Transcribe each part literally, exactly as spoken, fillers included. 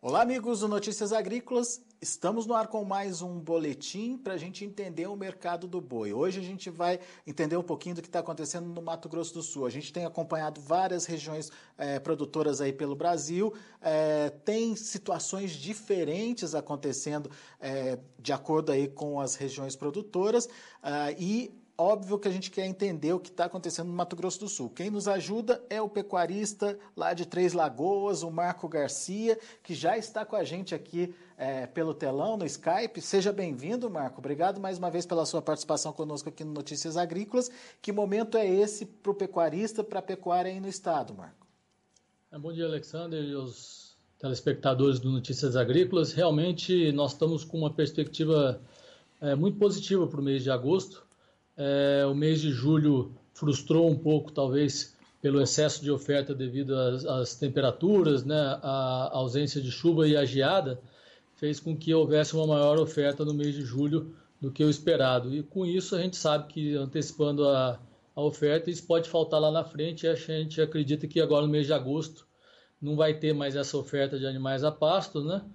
Olá, amigos do Notícias Agrícolas. Estamos no ar com mais um boletim para a gente entender o mercado do boi. Hoje a gente vai entender um pouquinho do que está acontecendo no Mato Grosso do Sul. A gente tem acompanhado várias regiões é, produtoras aí pelo Brasil. É, tem situações diferentes acontecendo é, de acordo aí com as regiões produtoras uh, e óbvio que a gente quer entender o que está acontecendo no Mato Grosso do Sul. Quem nos ajuda é o pecuarista lá de Três Lagoas, o Marco Garcia, que já está com a gente aqui é, pelo telão, no Skype. Seja bem-vindo, Marco. Obrigado mais uma vez pela sua participação conosco aqui no Notícias Agrícolas. Que momento é esse para o pecuarista, para a pecuária aí no estado, Marco? Bom dia, Alexander, e os telespectadores do Notícias Agrícolas. Realmente nós estamos com uma perspectiva é, muito positiva para o mês de agosto. É, o mês de julho frustrou um pouco, talvez, pelo excesso de oferta devido às, às temperaturas, né, a ausência de chuva e a geada, fez com que houvesse uma maior oferta no mês de julho do que o esperado. E com isso a gente sabe que, antecipando a, a oferta, isso pode faltar lá na frente, e a gente acredita que agora no mês de agosto não vai ter mais essa oferta de animais a pasto, né?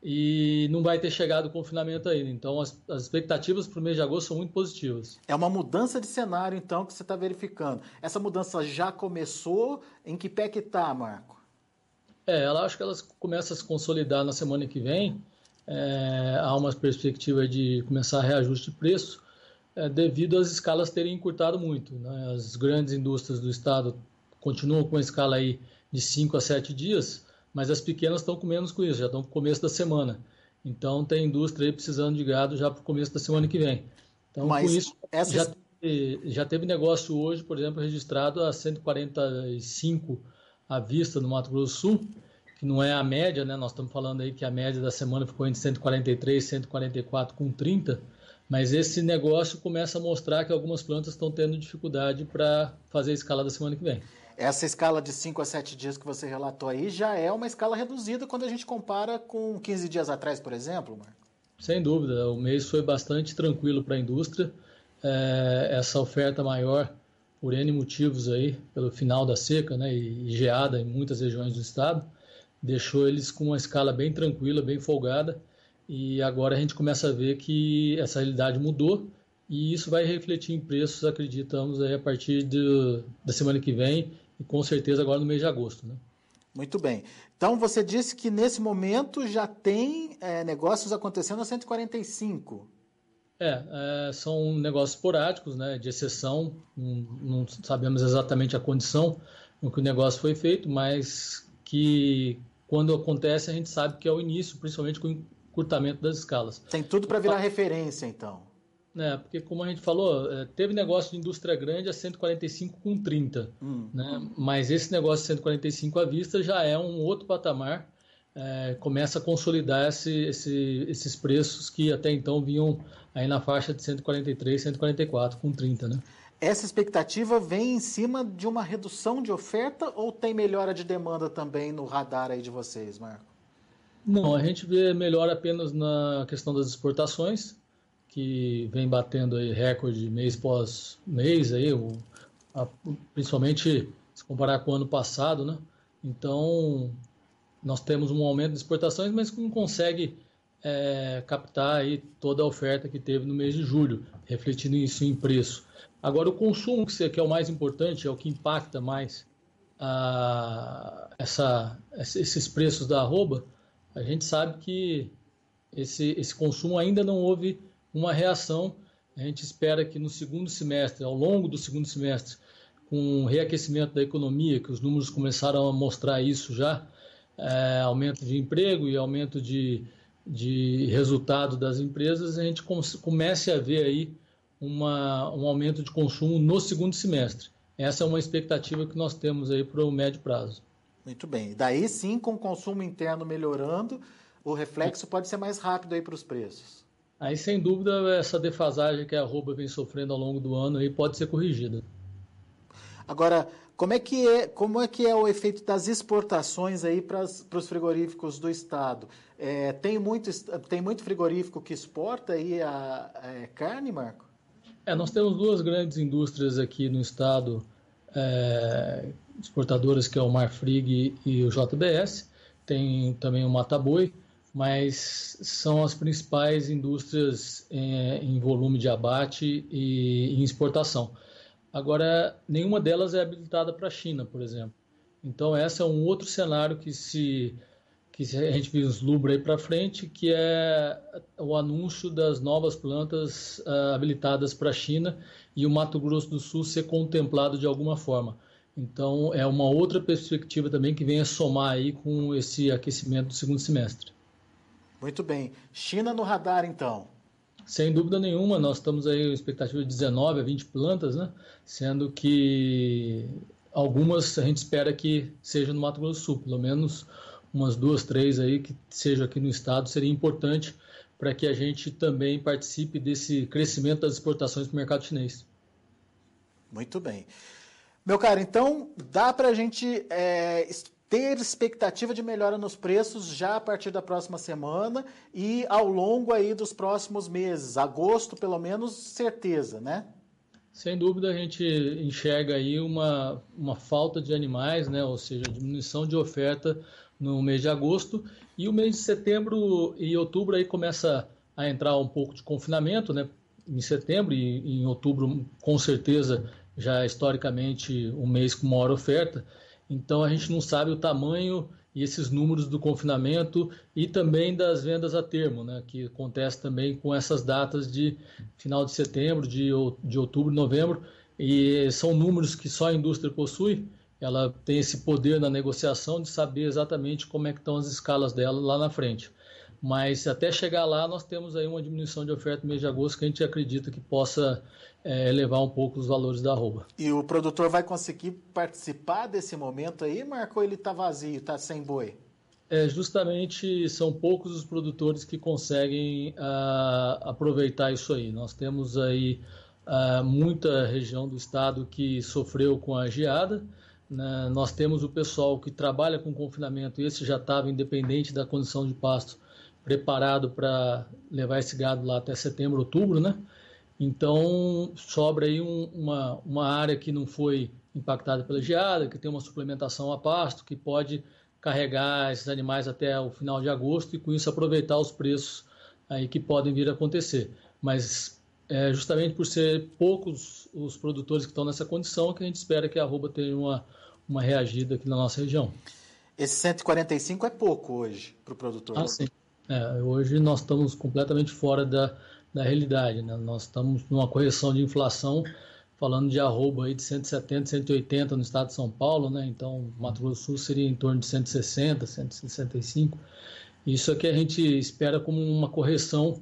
E não vai ter chegado o confinamento ainda. Então, as, as expectativas para o mês de agosto são muito positivas. É uma mudança de cenário, então, que você está verificando. Essa mudança já começou? Em que pé que está, Marco? É, ela acho que elas começam a se consolidar na semana que vem. É, há uma perspectiva de começar a reajuste de preço, é, devido às escalas terem encurtado muito, né? As grandes indústrias do estado continuam com a escala aí de cinco a sete dias, mas as pequenas estão com menos com isso, já estão no começo da semana. Então, tem indústria aí precisando de gado já para o começo da semana que vem. Então, mas com isso, essa... já, teve, já teve negócio hoje, por exemplo, registrado a cento e quarenta e cinco à vista no Mato Grosso do Sul, que não é a média, né? Nós estamos falando aí que a média da semana ficou entre cento e quarenta e três e cento e quarenta e quatro com trinta, mas esse negócio começa a mostrar que algumas plantas estão tendo dificuldade para fazer a escala da semana que vem. Essa escala de cinco a sete dias que você relatou aí já é uma escala reduzida quando a gente compara com quinze dias atrás, por exemplo, Marco? Sem dúvida, o mês foi bastante tranquilo para a indústria. É, essa oferta maior, por N motivos aí, pelo final da seca, né, e geada em muitas regiões do estado, deixou eles com uma escala bem tranquila, bem folgada, e agora a gente começa a ver que essa realidade mudou, e isso vai refletir em preços, acreditamos, aí a partir de, da semana que vem, e com certeza agora no mês de agosto, né? Muito bem. Então você disse que nesse momento já tem é, negócios acontecendo a cento e quarenta e cinco. É, é, são negócios esporádicos, né, de exceção, não, não sabemos exatamente a condição em que o negócio foi feito, mas que quando acontece a gente sabe que é o início, principalmente com o encurtamento das escalas. Tem tudo para virar referência, então. É, porque como a gente falou, teve negócio de indústria grande a cento e quarenta e cinco com trinta, hum, né? Hum. Mas esse negócio de cento e quarenta e cinco à vista já é um outro patamar, é, começa a consolidar esse, esse, esses preços que até então vinham aí na faixa de cento e quarenta e três, cento e quarenta e quatro com trinta, né? Essa expectativa vem em cima de uma redução de oferta ou tem melhora de demanda também no radar aí de vocês, Marco? Não, a gente vê melhora apenas na questão das exportações, que vem batendo aí recorde mês pós mês, aí, o, a, principalmente se comparar com o ano passado, né? Então, nós temos um aumento de exportações, mas que não consegue é, captar aí toda a oferta que teve no mês de julho, refletindo isso em preço. Agora, o consumo, que é o mais importante, é o que impacta mais a, essa, esses preços da arroba, a gente sabe que esse, esse consumo ainda não houve uma reação. A gente espera que no segundo semestre, ao longo do segundo semestre, com o reaquecimento da economia, que os números começaram a mostrar isso já, é, aumento de emprego e aumento de, de resultado das empresas, a gente comece a ver aí uma, um aumento de consumo no segundo semestre. Essa é uma expectativa que nós temos aí para o médio prazo. Muito bem. Daí sim, com o consumo interno melhorando, o reflexo pode ser mais rápido aí para os preços. Aí, sem dúvida, essa defasagem que a arroba vem sofrendo ao longo do ano aí pode ser corrigida. Agora, como é que é, como é, que é o efeito das exportações aí para os frigoríficos do estado? É, tem, muito, tem muito frigorífico que exporta aí a, a carne, Marco? É, nós temos duas grandes indústrias aqui no estado, é, exportadoras, que é o Marfrig e o J B S, tem também o mata-boi, mas são as principais indústrias é, em volume de abate e em exportação. Agora, nenhuma delas é habilitada para a China, por exemplo. Então, esse é um outro cenário que se, que se a gente vislumbra aí para frente, que é o anúncio das novas plantas uh, habilitadas para a China e o Mato Grosso do Sul ser contemplado de alguma forma. Então, é uma outra perspectiva também que vem a somar aí com esse aquecimento do segundo semestre. Muito bem. China no radar, então. Sem dúvida nenhuma, nós estamos aí com expectativa de dezenove a vinte plantas, né? Sendo que algumas a gente espera que seja no Mato Grosso do Sul, pelo menos umas duas, três aí que seja aqui no estado, seria importante para que a gente também participe desse crescimento das exportações para o mercado chinês. Muito bem. Meu caro, então dá para a gente é, ter expectativa de melhora nos preços já a partir da próxima semana e ao longo aí dos próximos meses, agosto pelo menos, certeza, né? Sem dúvida a gente enxerga aí uma, uma falta de animais, né? Ou seja, diminuição de oferta no mês de agosto, e o mês de setembro e outubro aí começa a entrar um pouco de confinamento, né? Em setembro e em outubro, com certeza, já historicamente um mês com maior oferta, então a gente não sabe o tamanho e esses números do confinamento e também das vendas a termo, né, que acontece também com essas datas de final de setembro, de, de outubro, novembro, e são números que só a indústria possui. Ela tem esse poder na negociação de saber exatamente como é que estão as escalas dela lá na frente. Mas até chegar lá, nós temos aí uma diminuição de oferta no mês de agosto que a gente acredita que possa é, elevar um pouco os valores da arroba. E o produtor vai conseguir participar desse momento aí, Marco, ou ele está vazio, está sem boi? É, justamente são poucos os produtores que conseguem ah, aproveitar isso aí. Nós temos aí ah, muita região do estado que sofreu com a geada, né? Nós temos o pessoal que trabalha com confinamento, e esse já estava independente da condição de pasto, preparado para levar esse gado lá até setembro, outubro, né? Então, sobra aí um, uma, uma área que não foi impactada pela geada, que tem uma suplementação a pasto, que pode carregar esses animais até o final de agosto e, com isso, aproveitar os preços aí que podem vir a acontecer. Mas, é, justamente por ser poucos os produtores que estão nessa condição, que a gente espera que a arroba tenha uma, uma reagida aqui na nossa região. Esse cento e quarenta e cinco é pouco hoje para o produtor? Ah, sim. É, hoje nós estamos completamente fora da, da realidade, né? Nós estamos numa correção de inflação, falando de arroba aí de cento e setenta, cento e oitenta no estado de São Paulo, né? Então, Mato Grosso do Sul seria em torno de cento e sessenta, cento e sessenta e cinco. Isso é que a gente espera como uma correção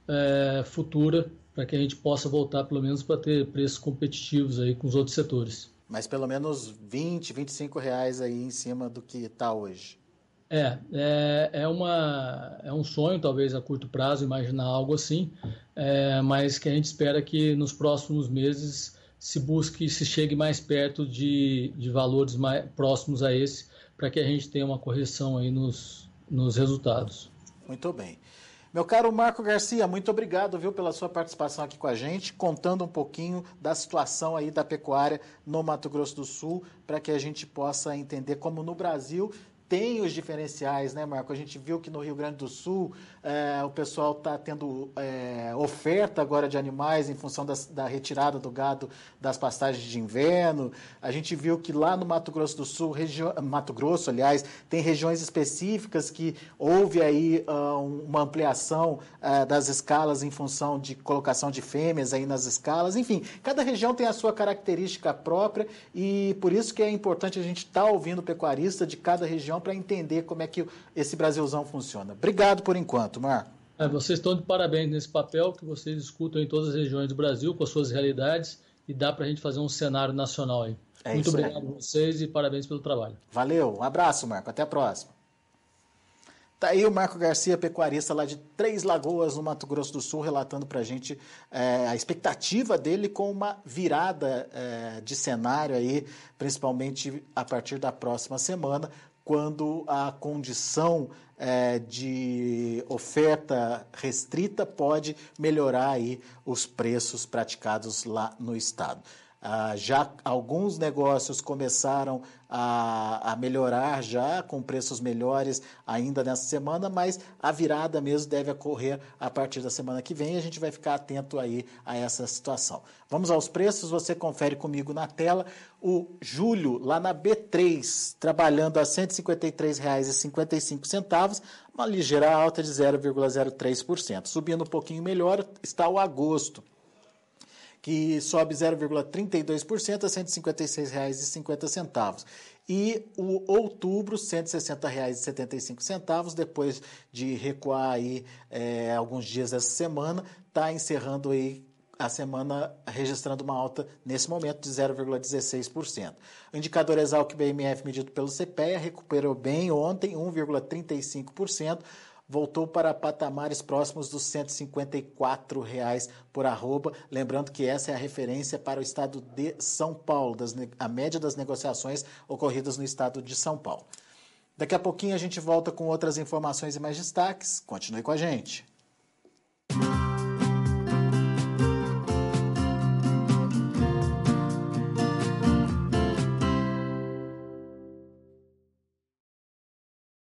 é, futura, para que a gente possa voltar pelo menos para ter preços competitivos aí com os outros setores. Mas pelo menos vinte, vinte e cinco reais aí em cima do que está hoje. É, é, é, uma, é um sonho, talvez a curto prazo, imaginar algo assim, é, mas que a gente espera que nos próximos meses se busque, se chegue mais perto de, de valores mais próximos a esse, para que a gente tenha uma correção aí nos, nos resultados. Muito bem. Meu caro Marco Garcia, muito obrigado, viu, pela sua participação aqui com a gente, contando um pouquinho da situação aí da pecuária no Mato Grosso do Sul, para que a gente possa entender como no Brasil tem os diferenciais, né, Marco? A gente viu que no Rio Grande do Sul é, o pessoal está tendo é, oferta agora de animais em função das, da retirada do gado das pastagens de inverno. A gente viu que lá no Mato Grosso do Sul, regi... Mato Grosso, aliás, tem regiões específicas que houve aí uh, uma ampliação uh, das escalas em função de colocação de fêmeas aí nas escalas. Enfim, cada região tem a sua característica própria e por isso que é importante a gente estar tá ouvindo o pecuarista de cada região para entender como é que esse Brasilzão funciona. Obrigado por enquanto, Marco. É, vocês estão de parabéns nesse papel que vocês escutam em todas as regiões do Brasil, com as suas realidades, e dá para a gente fazer um cenário nacional aí. É Muito obrigado a vocês e parabéns pelo trabalho. Valeu, um abraço, Marco. Até a próxima. Tá aí o Marco Garcia, pecuarista lá de Três Lagoas, no Mato Grosso do Sul, relatando para a gente é, a expectativa dele com uma virada é, de cenário aí, principalmente a partir da próxima semana, quando a condição é, de oferta restrita pode melhorar aí os preços praticados lá no estado. Ah, já alguns negócios começaram a, a melhorar já, com preços melhores ainda nessa semana, mas a virada mesmo deve ocorrer a partir da semana que vem e a gente vai ficar atento aí a essa situação. Vamos aos preços, você confere comigo na tela. O julho, lá na B três, trabalhando a cento e cinquenta e três reais e cinquenta e cinco centavos, uma ligeira alta de zero vírgula zero três por cento. Subindo um pouquinho melhor está o agosto, que sobe zero vírgula trinta e dois por cento a cento e cinquenta e seis reais e cinquenta centavos. E o outubro, cento e sessenta reais e setenta e cinco centavos, depois de recuar aí é, alguns dias essa semana, está encerrando aí a semana registrando uma alta nesse momento de zero vírgula dezesseis por cento. O indicador Exalc B M F medido pelo C P E A recuperou bem ontem, um vírgula trinta e cinco por cento, voltou para patamares próximos dos cento e cinquenta e quatro reais por arroba. Lembrando que essa é a referência para o estado de São Paulo, das, a média das negociações ocorridas no estado de São Paulo. Daqui a pouquinho a gente volta com outras informações e mais destaques. Continue com a gente.